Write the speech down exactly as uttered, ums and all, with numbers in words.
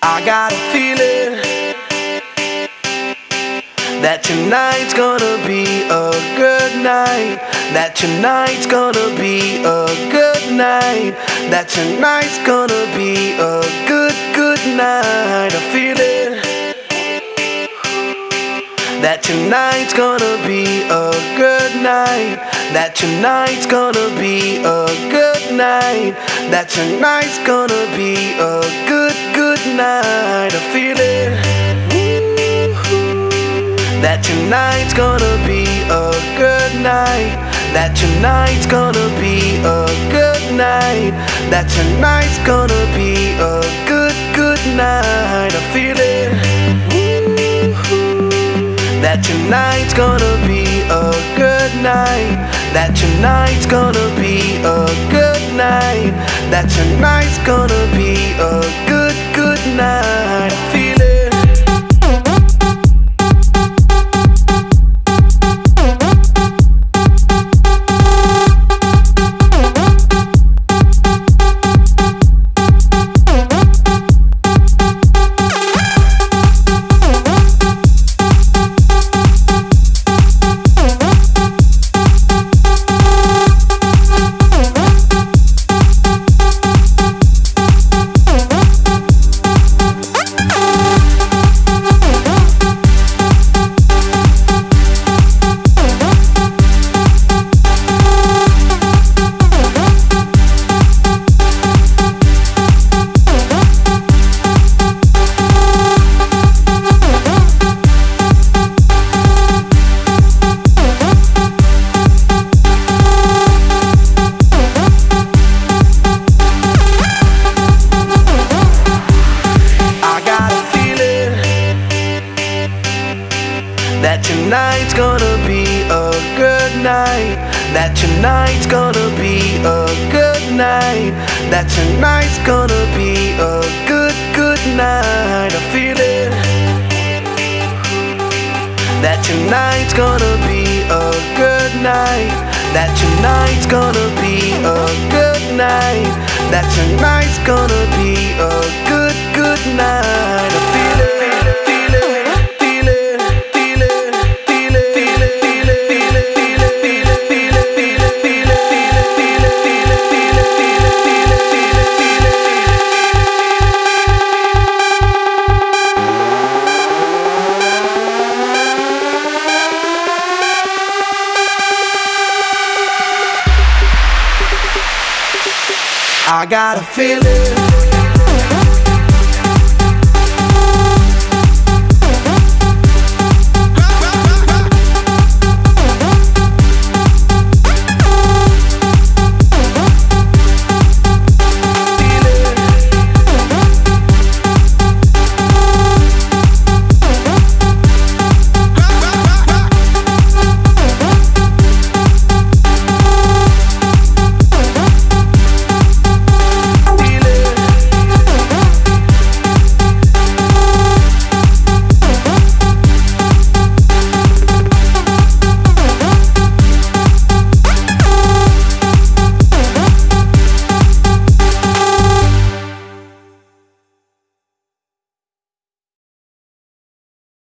I got a feeling that tonight's gonna be a good night. That tonight's gonna be a good night. That tonight's gonna be a good, good night. I feel it. That tonight's gonna be a good night. That tonight's gonna be a good night. That tonight's gonna be a good, good night. I feel it. That tonight's gonna be a good night. That tonight's gonna be a good night. That tonight's gonna be a good, good night. I feel it. That tonight's gonna be a good night. That tonight's gonna be a good night. That tonight's gonna be a good, good night. I feel it. That tonight's gonna be a good night. That tonight's gonna be a good night. That tonight's gonna be a good, good night. I feel it. That tonight's gonna be a good night. That tonight's gonna be a good night. That tonight's gonna be a good, good night. I feel it. Feel it. I got a feeling.